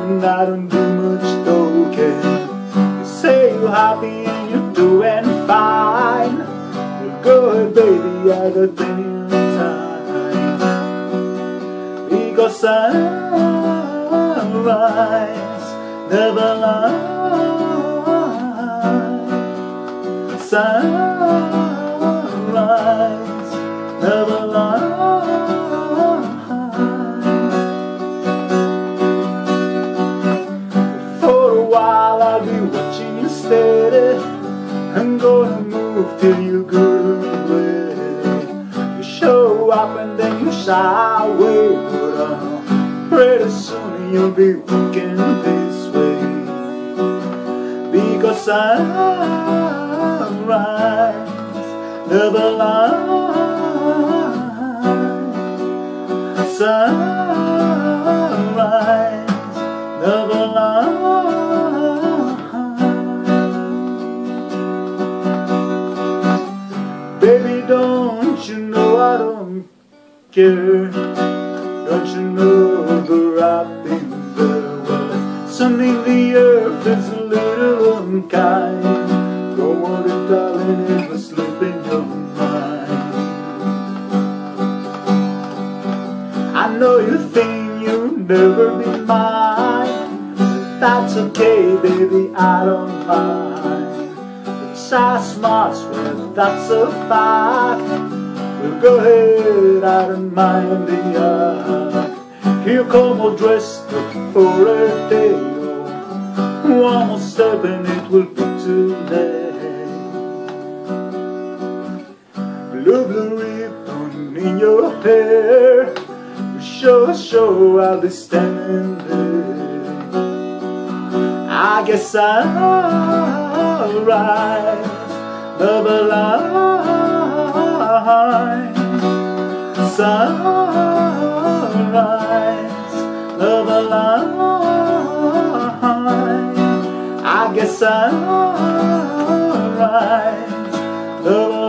and I don't do much talking. You say you're happy and you're doing fine. Well, go ahead, baby, I got plenty of time. Because sunrise never lies. Sunrise never lies. For a while I'll be watching you steady. I'm gonna move till you're good and ready. You show up and then you shy away, but pretty soon you'll be walking this way. Because sunrise never lies. Sunrise never lies. Baby, don't you know I don't care? Don't you know the right things there were? Sun in the earth is a little unkind. Don't want it, darling, ever slip in your mind. I know you think you'll never be mine, but that's okay, baby, I don't mind. It's our smart swear that's a fact. Well, go ahead, I don't mind the act. Here come all dressed up for a day. One more step and it will be too late. Blue, blue ribbon in your hair. Sure, I'll be standing there. I guess sunrise never lies. Sunrise never lies. I guess sunrise never lies.